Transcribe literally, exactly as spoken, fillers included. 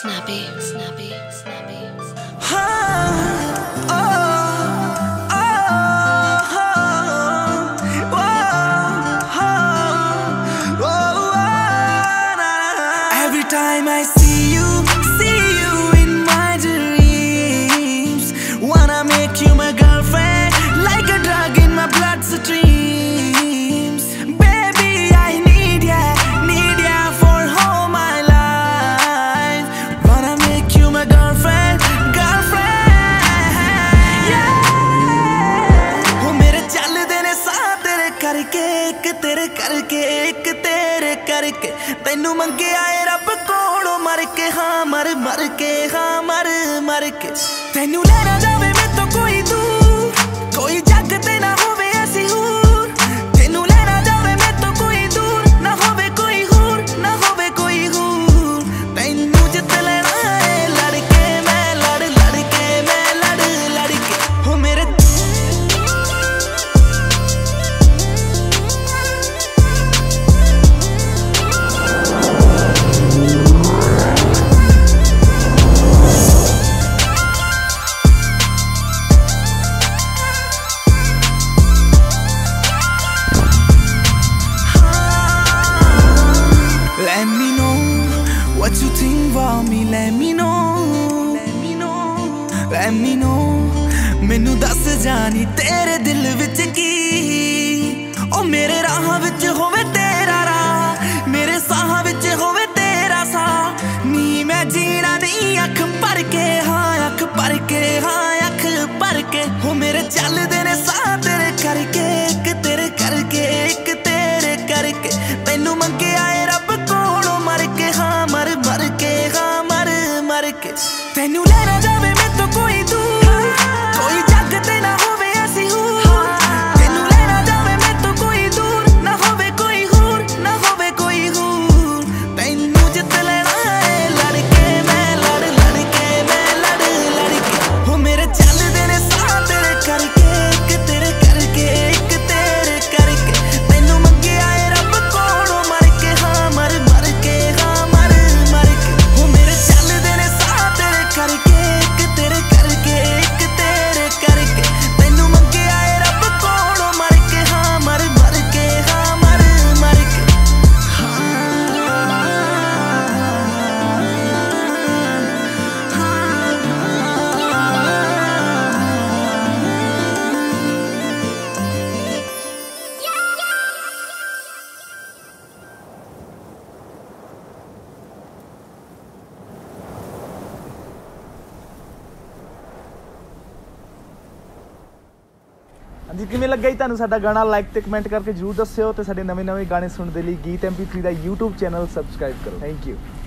Snappy, snappy, snappy, snappy. Oh, oh, oh, oh, oh, oh. Every time I see you, see you in my dreams. Wanna make you my girlfriend, like a drug in my bloodstreams. Baby, I need ya, need ya for all my life. Wanna make you my girlfriend, girlfriend, yeah. वो मेरे चलदे ने साथ तेरे करके, एक तेरे करके, एक तेरे करके। तैनू मंगे आए रब कोलों मर के, हाँ मर मर के, हाँ मर मर के। तैनू लेना जावे मैं तो कोई दूर, कोई जग ते ना होवे ऐसी हूर। तैनू लेना जावे मैं तो कोई दूर, ना होवे कोई हूर, ना होवे कोई हूर। तैनू जित लेना है लड़के मैं, लड़ लड़के मैं, लड़ लड़के। हो मेरे Let me know what you think about me. Let me know, let me know, let me know. मैनू दस जानी तेरे दिल विच की। ओ मेरे राह विच होवे तेरा राह, मेरे साह विच होवे तेरा साह। नी मैं जीना नहीं अख भर के, हाँ अख भर के, हाँ अख भर के। हो मेरे चलदे ने साह तेरे करके, एक तेरे करके, एक तेरे करके। तैनू मंगे आए रब कोलों मर के, हाँ मर मर के, हाँ मर मर के। तैनू लेना जावे मैं तो कोई दूर, कोई जग ते ना होवे ऐसी हूर। तैनू लेना जावे मैं तो कोई दूर, ना होवे कोई हूर, ना होवे कोई हूर। तैनू जित लेना है लड़के मैं, लड़ लड़के मैं, लड़ लड़के। हो मेरे चलदे ने साह तेरे करके, एक तेरे करके, एक तेरे करके। तैनू मंगे आए रब कोलों मर के, हाँ मर मर के, हाँ मर मर के। हो मेरे चलदे ने साह तेरे करके, एक तेरे करके, एक तेरे करके। तैनू मंगे आए रब कोलों मर के, हाँ मर मर के, हाँ मर मर के। ਹਾਂਜੀ ਕਿਵੇਂ ਲੱਗਾ ਜੀ ਤੁਹਾਨੂੰ ਸਾਡਾ ਗਾਣਾ? ਲਾਈਕ ਤੇ ਕਮੈਂਟ ਕਰਕੇ ਜਰੂਰ ਦੱਸਿਓ ਤੇ ਸਾਡੇ ਨਵੇਂ ਨਵੇਂ ਗਾਣੇ ਸੁਣਨ ਦੇ ਲਈ ਗੀਤ ਐਮ ਪੀ ਥ੍ਰੀ ਦਾ YouTube ਚੈਨਲ ਸਬਸਕ੍ਰਾਈਬ ਕਰੋ। Thank you.